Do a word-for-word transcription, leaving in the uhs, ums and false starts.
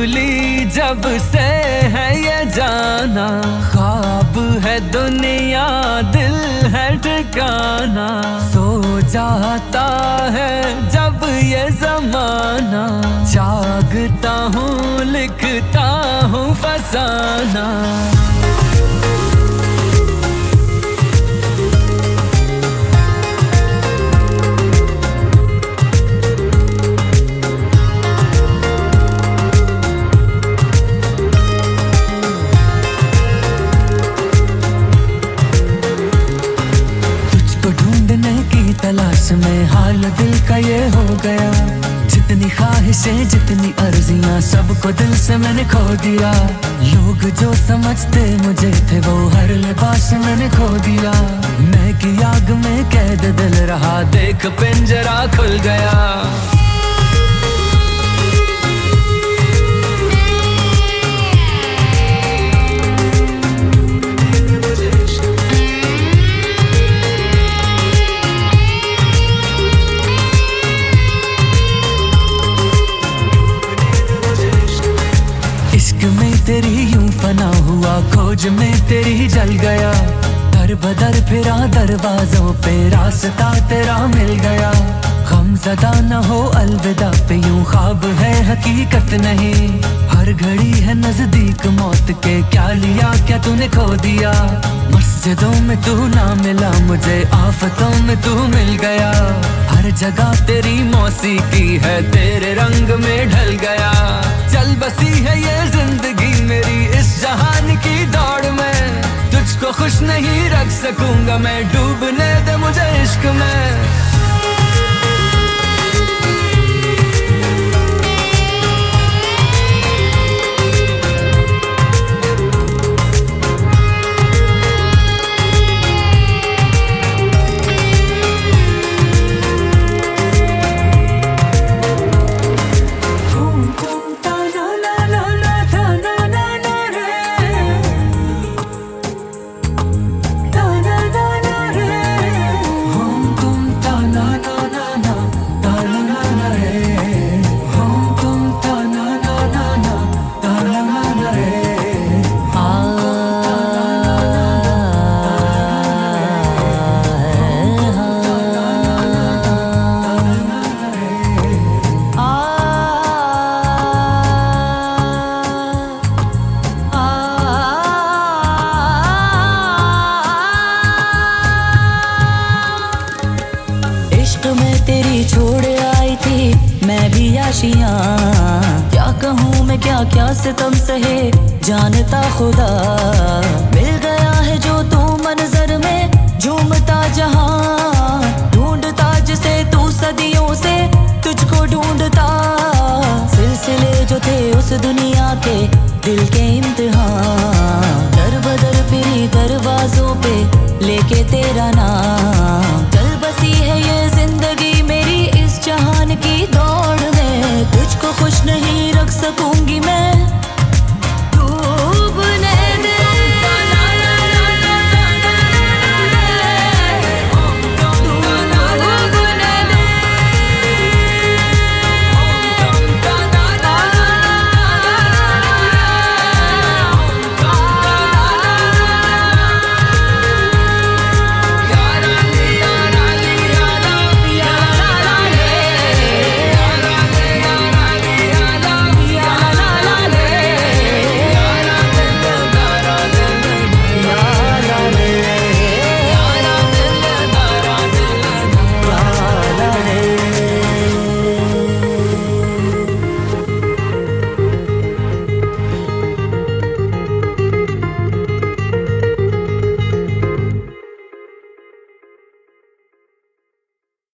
भूली जब से है ये जाना, ख्वाब है दुनिया दिल है ठिकाना। सो जाता है जब ये जमाना, जागता हूँ लिखता हूँ फसाना। तलाश में हाल दिल का ये हो गया, जितनी ख्वाहिशें जितनी अर्जियां सबको दिल से मैंने खो दिया। लोग जो समझते मुझे थे वो हर लिबास मैंने खो दिया। मैं की आग में कैद दिल रहा, देख पिंजरा खुल गया। तेरी यूं फना हुआ, खोज में तेरी जल गया। दर बदर फिरा दरवाजों पे, रास्ता तेरा मिल गया। गमज़दा न हो अलविदा पे, यूं ख्वाब है हकीकत नहीं। हर घड़ी है नजदीक मौत के, क्या लिया क्या तूने खो दिया। मस्जिदों में तू ना मिला मुझे, आफतों में तू मिल गया। हर जगह तेरी मौसीकी है, तेरे रंग में ढल गया। चल बसी है ये जिंदगी मेरी इस जहान की दौड़ में, तुझको खुश नहीं रख सकूंगा मैं, डूबने दे मुझे इश्क में। तेरी छोड़ आई थी मैं भी आशियां, क्या कहूँ मैं क्या क्या सितम सहे जानता खुदा। मिल गया है जो तू मंजर में झूमता जहां, ढूंढता जिसे तू सदियों से तुझको ढूंढता। सिलसिले जो थे उस दुनिया के दिल के इम्तिहान, दर बदर फिरी दरवाजों पे लेके तेरा नाम। चल बसी है ये जिंदगी मेरी इस जहान की दौड़ में, तुझको खुश नहीं रख सकूंगी मैं,